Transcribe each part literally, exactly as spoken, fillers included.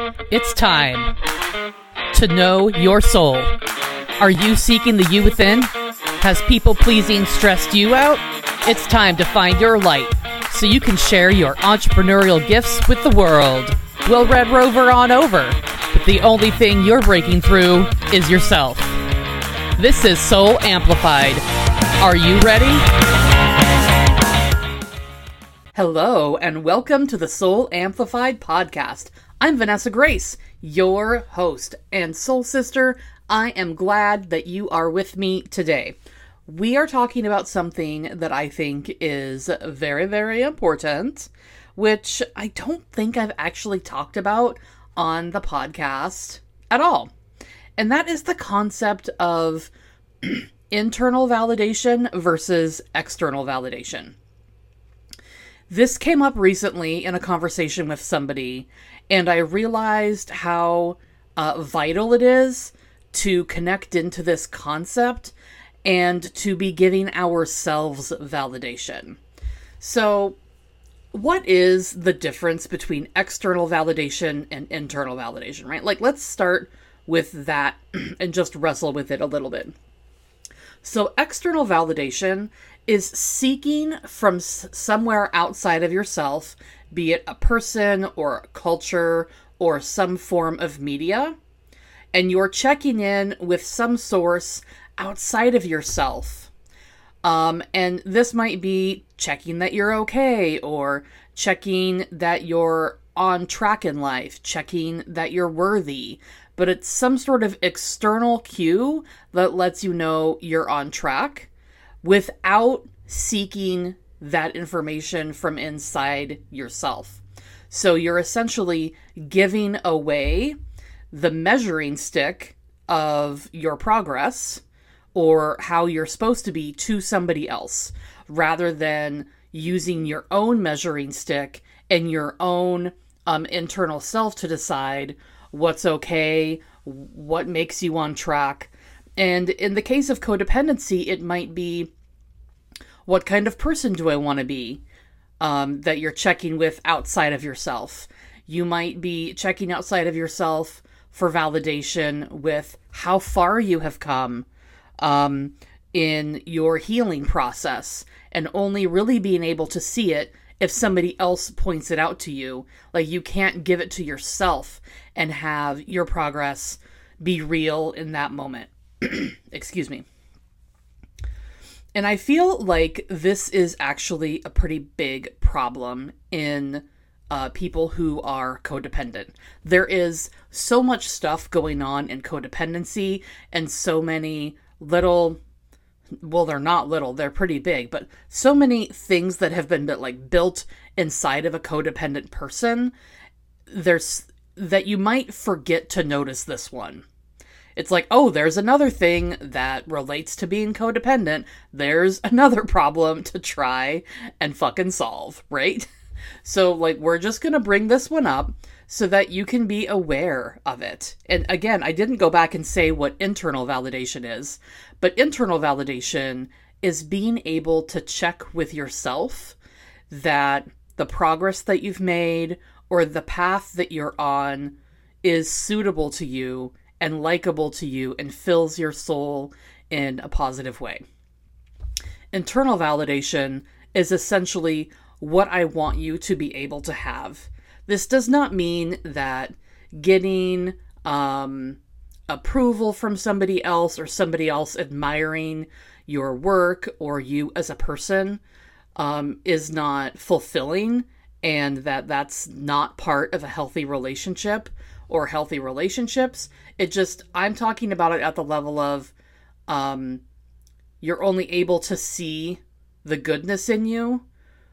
It's time to know your soul. Are you seeking the you within? Has people-pleasing stressed you out? It's time to find your light so you can share your entrepreneurial gifts with the world. We'll Red Rover on over, but the only thing you're breaking through is yourself. This is Soul Amplified. Are you ready? Hello, and welcome to the Soul Amplified podcast. I'm Vanessa Grace, your host, and soul sister, I am glad that you are with me today. We are talking about something that I think is very, very important, which I don't think I've actually talked about on the podcast at all. And that is the concept of internal validation versus external validation. This came up recently in a conversation with somebody, and I realized how uh, vital it is to connect into this concept and to be giving ourselves validation. So, what is the difference between external validation and internal validation, right? Like, let's start with that and just wrestle with it a little bit. So, external validation is seeking from s- somewhere outside of yourself, be it a person or a culture or some form of media, and you're checking in with some source outside of yourself. Um, and this might be checking that you're okay, or checking that you're on track in life, checking that you're worthy, but it's some sort of external cue that lets you know you're on track, without seeking that information from inside yourself. So you're essentially giving away the measuring stick of your progress or how you're supposed to be to somebody else, rather than using your own measuring stick and your own um, internal self to decide what's okay, what makes you on track. And in the case of codependency, it might be, what kind of person do I want to be um, that you're checking with outside of yourself? You might be checking outside of yourself for validation with how far you have come um, in your healing process, and only really being able to see it if somebody else points it out to you. Like, you can't give it to yourself and have your progress be real in that moment. Excuse me. And I feel like this is actually a pretty big problem in uh, people who are codependent. There is so much stuff going on in codependency, and so many little, well, they're not little, they're pretty big, but so many things that have been like built inside of a codependent person, there's that you might forget to notice this one. It's like, oh, there's another thing that relates to being codependent. There's another problem to try and fucking solve, right? So, like, we're just going to bring this one up so that you can be aware of it. And again, I didn't go back and say what internal validation is, but internal validation is being able to check with yourself that the progress that you've made or the path that you're on is suitable to you and likable to you and fills your soul in a positive way. Internal validation is essentially what I want you to be able to have. This does not mean that getting um, approval from somebody else or somebody else admiring your work or you as a person um, is not fulfilling, and that that's not part of a healthy relationship or healthy relationships. It just, I'm talking about it at the level of um, you're only able to see the goodness in you,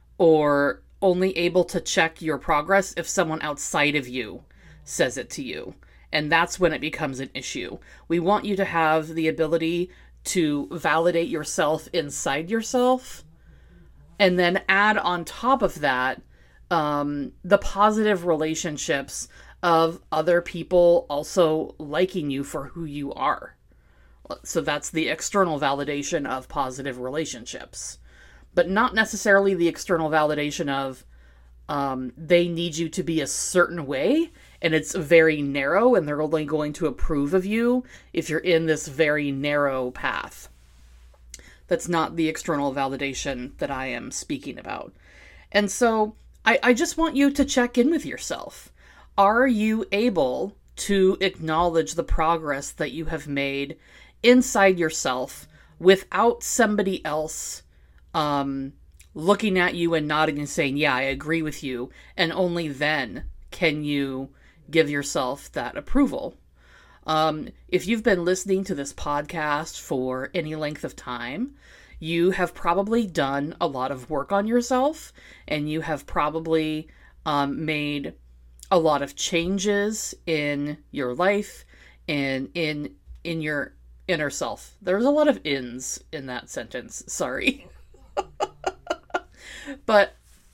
or only able to check your progress if someone outside of you says it to you. And that's when it becomes an issue. We want you to have the ability to validate yourself inside yourself, and then add on top of that um, the positive relationships of other people also liking you for who you are. So that's the external validation of positive relationships, but not necessarily the external validation of um, they need you to be a certain way And it's very narrow, and they're only going to approve of you if you're in this very narrow path. That's not the external validation that I am speaking about. And so I, I just want you to check in with yourself. Are you able to acknowledge the progress that you have made inside yourself without somebody else um, looking at you and nodding and saying, yeah, I agree with you, and only then can you give yourself that approval? Um, if you've been listening to this podcast for any length of time, you have probably done a lot of work on yourself, and you have probably um, made a lot of changes in your life and in in your inner self. There's a lot of ins in that sentence. Sorry. But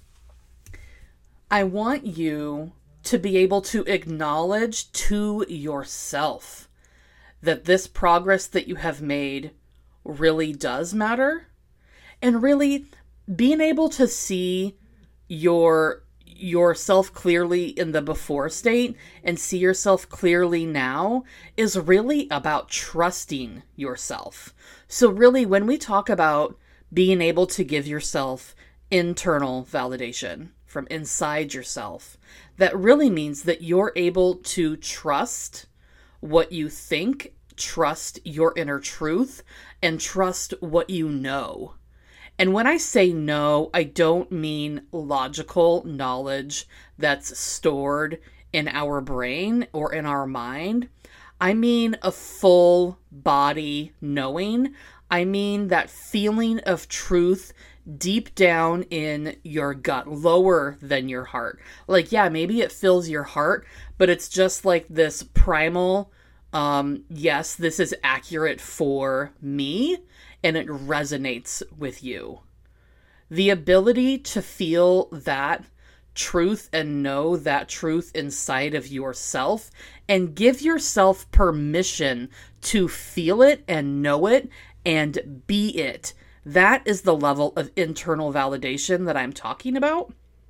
I want you to be able to acknowledge to yourself that this progress that you have made really does matter, and really being able to see your yourself clearly in the before state and see yourself clearly now is really about trusting yourself. So really, when we talk about being able to give yourself internal validation from inside yourself, that really means that you're able to trust what you think, trust your inner truth, and trust what you know. And when I say know, I don't mean logical knowledge that's stored in our brain or in our mind. I mean a full body knowing. I mean that feeling of truth deep down in your gut, lower than your heart. Like, yeah, maybe it fills your heart, but it's just like this primal, um, yes, this is accurate for me, and it resonates with you. The ability to feel that truth and know that truth inside of yourself and give yourself permission to feel it and know it and be it. That is the level of internal validation that I'm talking about.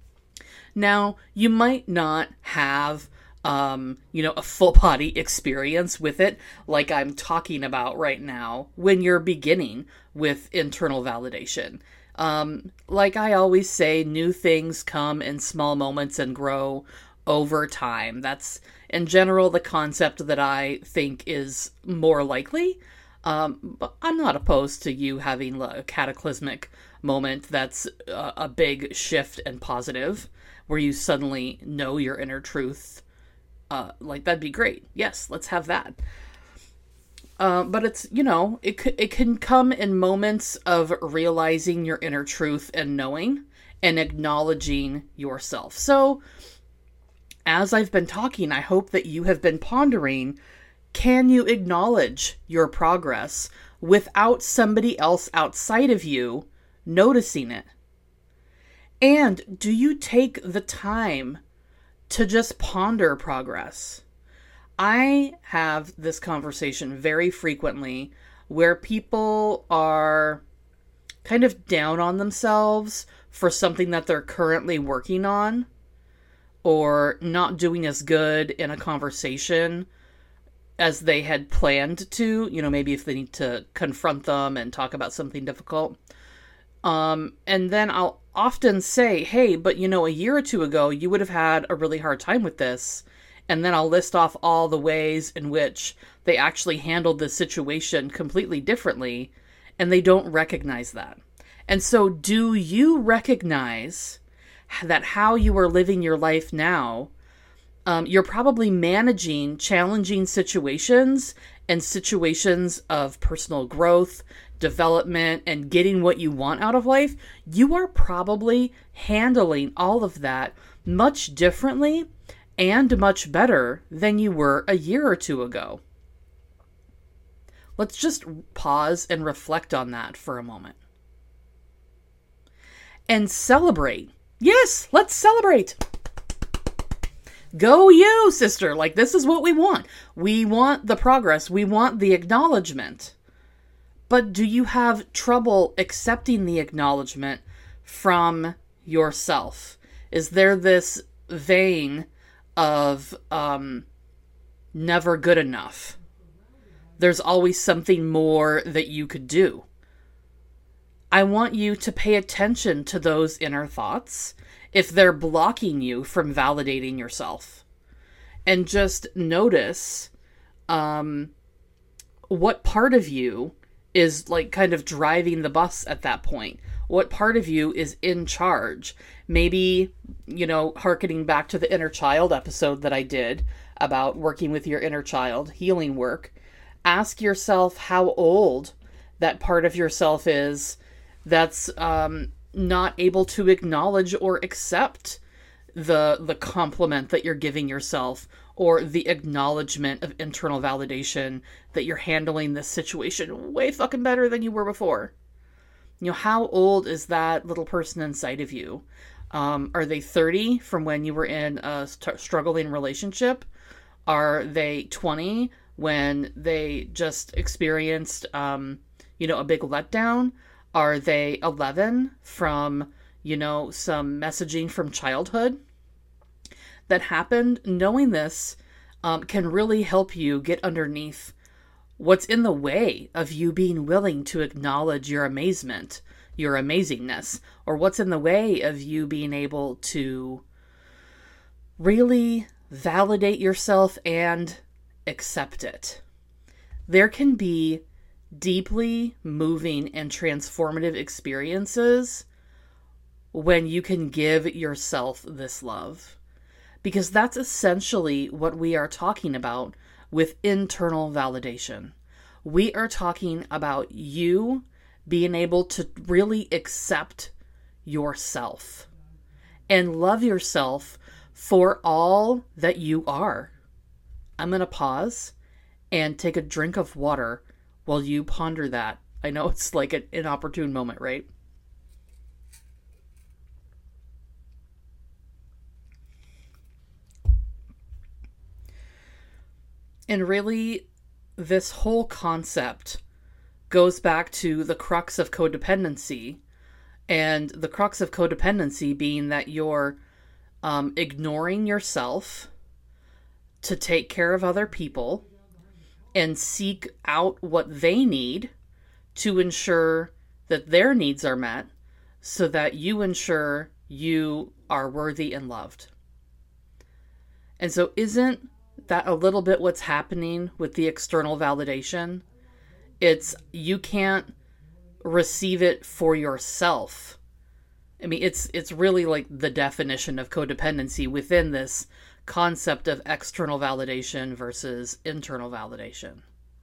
Now, you might not have, um, you know, a full body experience with it like I'm talking about right now when you're beginning with internal validation. Um, like I always say, new things come in small moments and grow over time. That's, in general, the concept that I think is more likely. Um, but I'm not opposed to you having a cataclysmic moment that's a, a big shift and positive, where you suddenly know your inner truth. Uh, like, that'd be great. Yes, let's have that. Uh, but it's, you know, it c- it can come in moments of realizing your inner truth and knowing and acknowledging yourself. So, as I've been talking, I hope that you have been pondering, can you acknowledge your progress without somebody else outside of you noticing it? And do you take the time to just ponder progress? I have this conversation very frequently where people are kind of down on themselves for something that they're currently working on, or not doing as good in a conversation as they had planned to, you know, maybe if they need to confront them and talk about something difficult. Um, and then I'll often say, hey, but you know, a year or two ago, you would have had a really hard time with this. And then I'll list off all the ways in which they actually handled the situation completely differently, and they don't recognize that. And so do you recognize that how you are living your life now, um, you're probably managing challenging situations and situations of personal growth, development, and getting what you want out of life? You are probably handling all of that much differently and much better than you were a year or two ago. Let's just pause and reflect on that for a moment. And celebrate. Yes, let's celebrate. Go you, sister. Like, this is what we want. We want the progress. We want the acknowledgement. But do you have trouble accepting the acknowledgement from yourself? Is there this vein of um, never good enough. There's always something more that you could do. I want you to pay attention to those inner thoughts if they're blocking you from validating yourself. And just notice um, what part of you is like kind of driving the bus at that point. What part of you is in charge? Maybe, you know, hearkening back to the inner child episode that I did about working with your inner child, healing work. Ask yourself how old that part of yourself is that's um, not able to acknowledge or accept the the compliment that you're giving yourself, or the acknowledgement of internal validation that you're handling this situation way fucking better than you were before. You know, how old is that little person inside of you? Um, are they thirty from when you were in a st- struggling relationship? Are they twenty when they just experienced, um, you know, a big letdown? Are they eleven from, you know, some messaging from childhood that happened? Knowing this um, can really help you get underneath what's in the way of you being willing to acknowledge your amazement, your amazingness, or what's in the way of you being able to really validate yourself and accept it. There can be deeply moving and transformative experiences when you can give yourself this love. Because that's essentially what we are talking about with internal validation. We are talking about you being able to really accept yourself and love yourself for all that you are. I'm going to pause and take a drink of water while you ponder that. I know it's like an inopportune moment, right? And really, this whole concept goes back to the crux of codependency, and the crux of codependency being that you're um, ignoring yourself to take care of other people and seek out what they need to ensure that their needs are met so that you ensure you are worthy and loved. And so isn't that a little bit what's happening with the external validation? It's you can't receive it for yourself. I mean, it's it's really like the definition of codependency within this concept of external validation versus internal validation.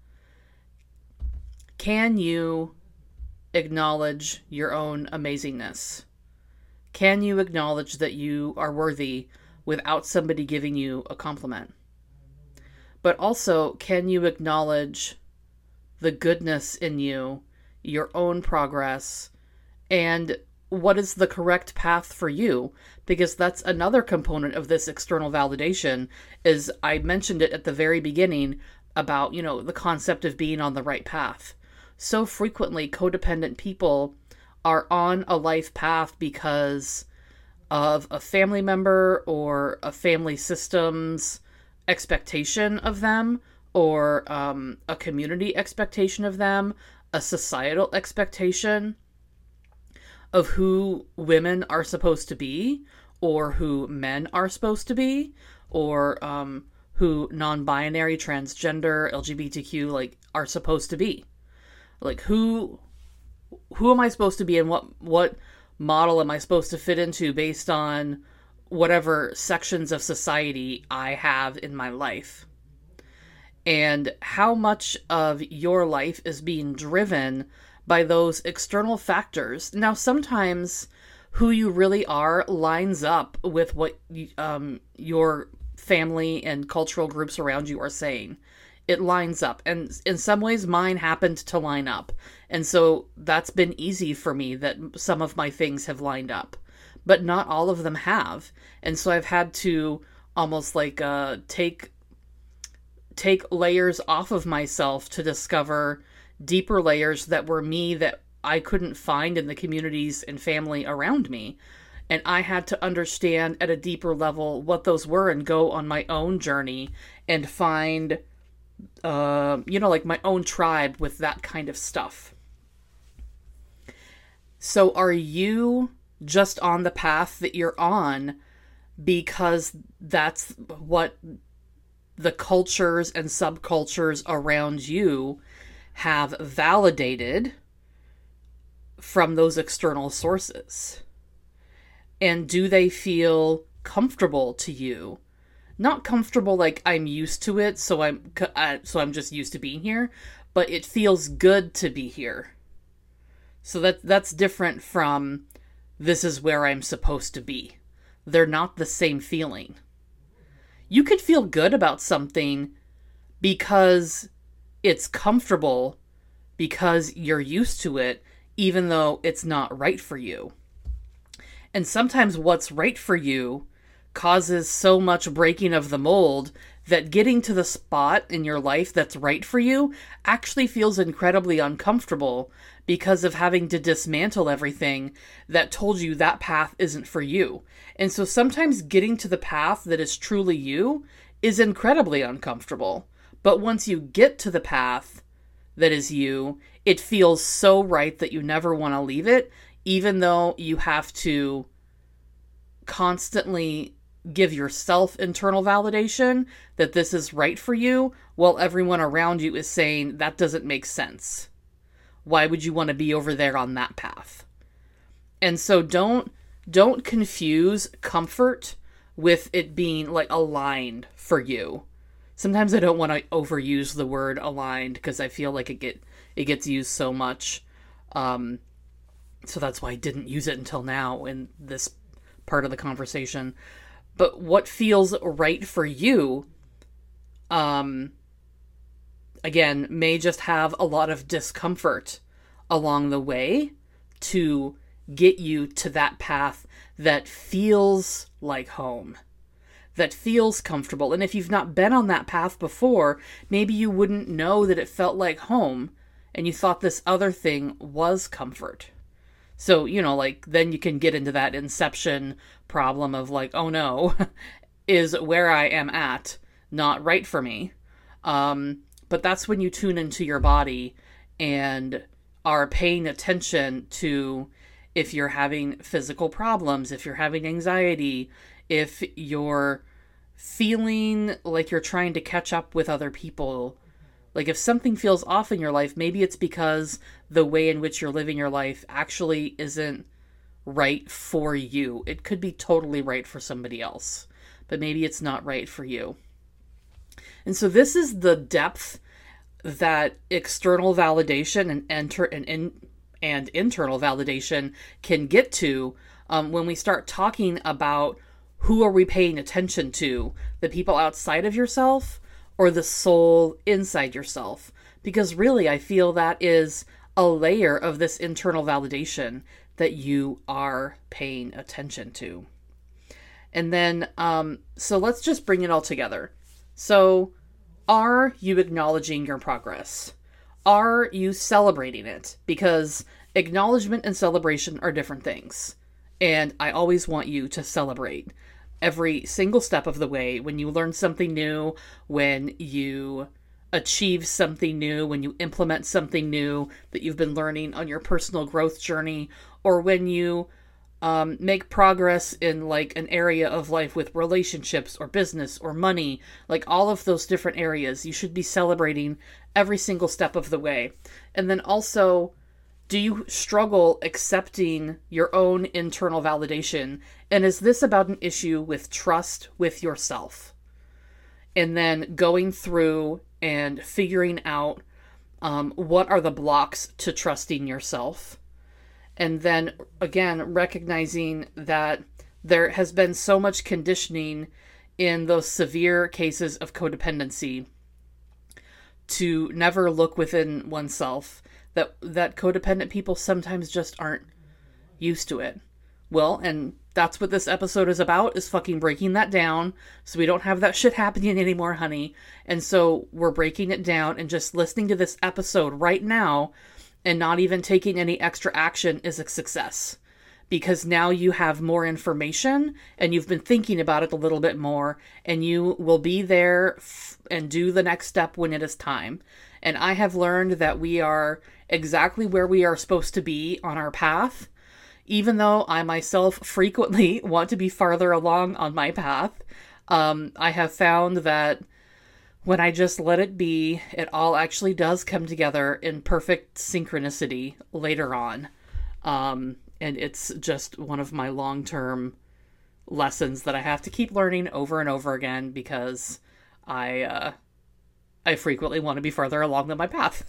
Can you acknowledge your own amazingness? Can you acknowledge that you are worthy without somebody giving you a compliment? But also, can you acknowledge the goodness in you, your own progress, and what is the correct path for you? Because that's another component of this external validation, is I mentioned it at the very beginning about, you know, the concept of being on the right path. So frequently, codependent people are on a life path because of a family member or a family system's expectation of them, or um, a community expectation of them, a societal expectation of who women are supposed to be, or who men are supposed to be, or um, who non-binary, transgender, L G B T Q like are supposed to be. Like who who am I supposed to be, and what what model am I supposed to fit into based on whatever sections of society I have in my life? And how much of your life is being driven by those external factors. Now, sometimes who you really are lines up with what um, your family and cultural groups around you are saying. It lines up. And in some ways, mine happened to line up. And so that's been easy for me that some of my things have lined up. But not all of them have. And so I've had to almost like uh, take take layers off of myself to discover deeper layers that were me that I couldn't find in the communities and family around me. And I had to understand at a deeper level what those were and go on my own journey and find, uh, you know, like my own tribe with that kind of stuff. So are you just on the path that you're on because that's what the cultures and subcultures around you have validated from those external sources? And do they feel comfortable to you? Not comfortable like I'm used to it, so I'm uh, so I'm just used to being here, but it feels good to be here. So that that's different from this is where I'm supposed to be. They're not the same feeling. You could feel good about something because it's comfortable, because you're used to it, even though it's not right for you. And sometimes what's right for you causes so much breaking of the mold that getting to the spot in your life that's right for you actually feels incredibly uncomfortable because of having to dismantle everything that told you that path isn't for you. And so sometimes getting to the path that is truly you is incredibly uncomfortable. But once you get to the path that is you, it feels so right that you never want to leave it, even though you have to constantly give yourself internal validation that this is right for you, while everyone around you is saying that doesn't make sense. Why would you want to be over there on that path? And so don't don't confuse comfort with it being like aligned for you. Sometimes I don't want to overuse the word aligned because I feel like it get it gets used so much. Um, so that's why I didn't use it until now in this part of the conversation. But what feels right for you, um, again, may just have a lot of discomfort along the way to get you to that path that feels like home, that feels comfortable. And if you've not been on that path before, maybe you wouldn't know that it felt like home and you thought this other thing was comfort. So, you know, like, then you can get into that inception problem of like, oh no, is where I am at not right for me? Um, but that's when you tune into your body and are paying attention to if you're having physical problems, if you're having anxiety, if you're feeling like you're trying to catch up with other people. Like if something feels off in your life, maybe it's because the way in which you're living your life actually isn't right for you. It could be totally right for somebody else, but maybe it's not right for you. And so this is the depth that external validation and enter and in and internal validation can get to um, when we start talking about who are we paying attention to, the people outside of yourself or the soul inside yourself. Because really, I feel that is a layer of this internal validation that you are paying attention to. And then, um, so let's just bring it all together. So, are you acknowledging your progress? Are you celebrating it? Because acknowledgement and celebration are different things. And I always want you to celebrate every single step of the way. When you learn something new, when you achieve something new, when you implement something new that you've been learning on your personal growth journey, or when you um, make progress in like an area of life with relationships or business or money, like all of those different areas, you should be celebrating every single step of the way. And then also, do you struggle accepting your own internal validation? And is this about an issue with trust with yourself? And then going through and figuring out um, what are the blocks to trusting yourself. And then, again, recognizing that there has been so much conditioning in those severe cases of codependency to never look within oneself, that that codependent people sometimes just aren't used to it. Well, and that's what this episode is about, is fucking breaking that down so we don't have that shit happening anymore, honey. And so we're breaking it down, and just listening to this episode right now and not even taking any extra action is a success. because now you have more information and you've been thinking about it a little bit more, and you will be there f- and do the next step when it is time. And I have learned that we are exactly where we are supposed to be on our path, even though I myself frequently want to be farther along on my path. Um, I have found that when I just let it be, it all actually does come together in perfect synchronicity later on. Um, and it's just one of my long-term lessons that I have to keep learning over and over again, because I, uh, I frequently want to be further along than my path.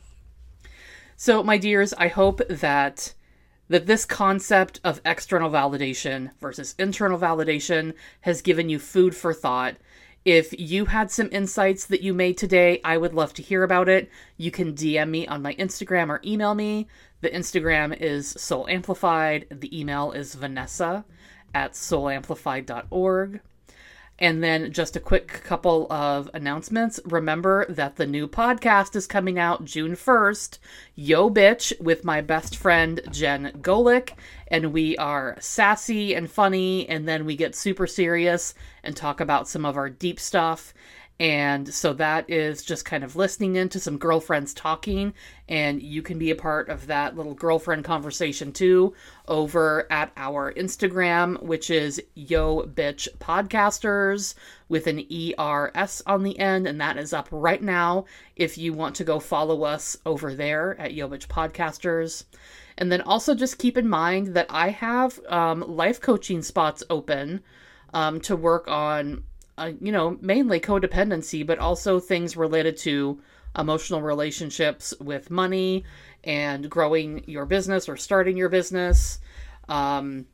So, my dears, I hope that that this concept of external validation versus internal validation has given you food for thought. If you had some insights that you made today, I would love to hear about it. You can D M me on my Instagram or email me. The Instagram is Soul Amplified. The email is Vanessa at soul amplified dot org. And then just a quick couple of announcements. Remember that the new podcast is coming out June first, Yo Bitch, with my best friend Jen Golick. And we are sassy and funny, and then we get super serious and talk about some of our deep stuff. And so that is just kind of listening into some girlfriends talking, and you can be a part of that little girlfriend conversation too over at our Instagram, which is Yo Bitch Podcasters with an E R S on the end, and that is up right now if you want to go follow us over there at Yo Bitch Podcasters. And then also just keep in mind that I have um, life coaching spots open um, to work on Uh, you know, mainly codependency, but also things related to emotional relationships with money and growing your business or starting your business, um,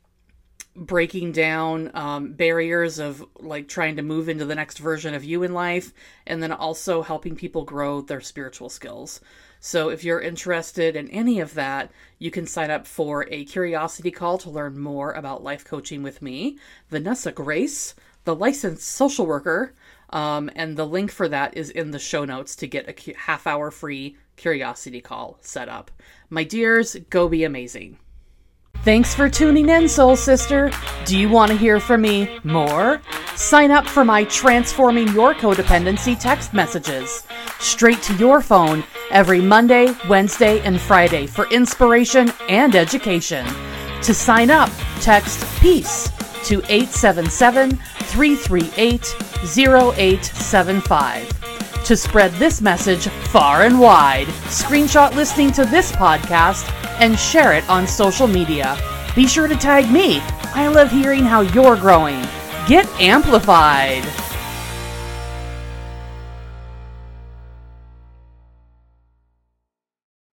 breaking down um, barriers of like trying to move into the next version of you in life, and then also helping people grow their spiritual skills. So if you're interested in any of that, you can sign up for a curiosity call to learn more about life coaching with me, Vanessa Grace, the licensed social worker, um, and the link for that is in the show notes to get a half hour free curiosity call set up. My dears, go be amazing. Thanks for tuning in, Soul Sister. Do you want to hear from me more? Sign up for my Transforming Your Codependency text messages straight to your phone every Monday, Wednesday, and Friday for inspiration and education. To sign up, text PEACE to eight seven seven, three three eight, zero eight seven five. To spread this message far and wide, screenshot listening to this podcast and share it on social media. Be sure to tag me. I love hearing how you're growing. Get amplified.